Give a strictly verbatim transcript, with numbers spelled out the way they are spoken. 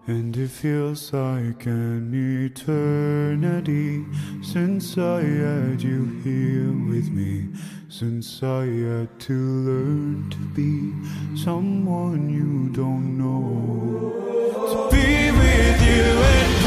And it feels like an eternity since I had you here with me, since I had to learn to be someone you don't know, to be with you and